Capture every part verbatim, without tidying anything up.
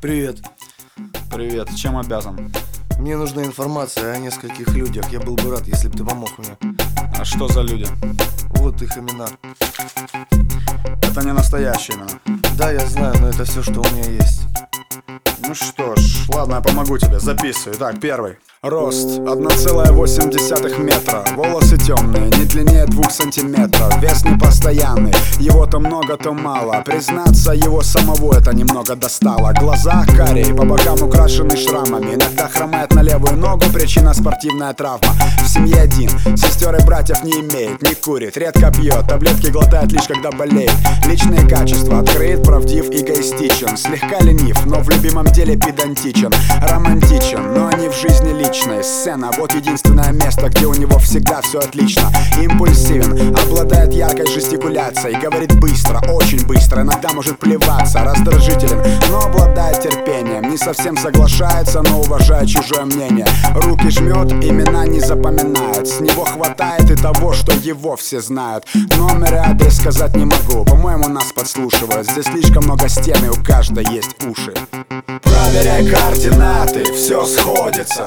Привет. Привет, чем обязан? Мне нужна информация о нескольких людях. Я был бы рад, если бы ты помог мне. А что за люди? Вот их имена. Это не настоящие имена. Да, я знаю, но это все, что у меня есть. Ну что ж, ладно, я помогу тебе, записывай. Итак, первый. Рост одна целая восемь десятых метра. Волосы темные, не длиннее двух сантиметров. Вес непостоянный, его то много, то мало. Признаться, его самого это немного достало. Глаза карие, по бокам украшены шрамами. Иногда хромает на левую ногу, причина спортивная травма. В семье один, сестер и братьев не имеет. Не курит, редко пьет, таблетки глотает лишь когда болеет. Личные качества: открыт, правдив, эгоистичен. Слегка ленив, но в любимом деле педантичен. Романтичен, но не в жизни лично. Сцена, вот единственное место, где у него всегда все отлично. Импульсивен, обладает яркой жестикуляцией. Говорит быстро, очень быстро, иногда может плеваться. Раздражителен, но обладает терпением. Не совсем соглашается, но уважает чужое мнение. Руки жмет, имена не запоминает. С него хватает и того, что его все знают. Номер и адрес сказать не могу, по-моему, нас подслушивают. Здесь слишком много стен и у каждой есть уши. Проверяй координаты, все сходится.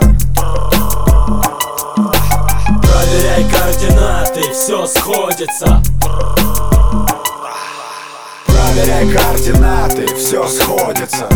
Проверяй координаты, все сходится. Проверяй координаты, все сходится.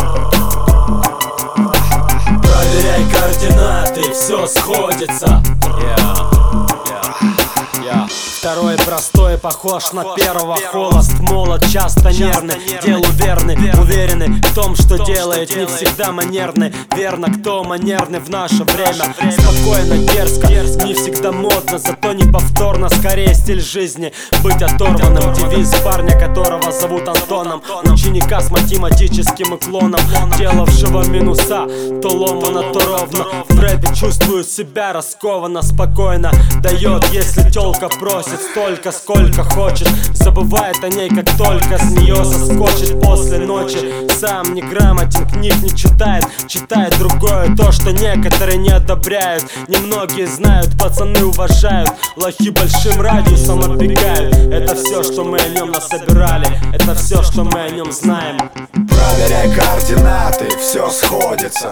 Проверяй координаты, все сходится. Yeah. Yeah. Второй простой, похож на первого. Холост, молод, часто нервный, делу верный, уверенный в том, что делает, не всегда манерный. Верно, кто манерный в наше время. Спокойно, дерзко, не всегда модно, зато неповторно. Скорее стиль жизни, быть оторванным. Девиз парня, которого зовут Антоном. Ученика с математическим уклоном, делавшего минуса. То ломано, то ровно. В рэпе чувствую себя раскованно, спокойно. Дает, если тёлка просит столько, сколько хочет. Забывает о ней, как только с нее соскочит после ночи. Сам не грамотен, книг не читает. Читает другое, то, что некоторые не одобряют. Немногие знают, пацаны уважают. Лохи большим радиусом оббегают. Это все, что мы о нем насобирали. Это все, что мы о нем знаем. Проверяй координаты, все сходится.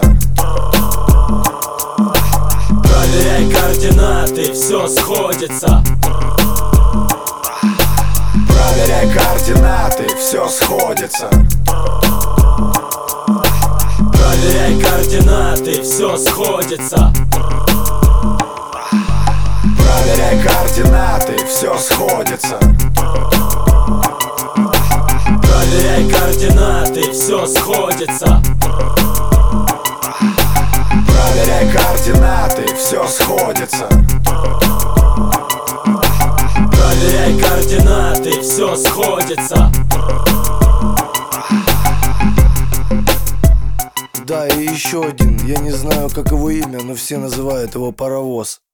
Проверяй координаты, все сходится. Проверяй координаты, все сходится. Проверяй координаты, все сходится. Проверяй координаты, все сходится. Проверяй координаты, все сходится. Проверяй координаты, все сходится. Проверяй координаты, все сходится. Да, и еще один. Я не знаю, как его имя, но все называют его Паровоз.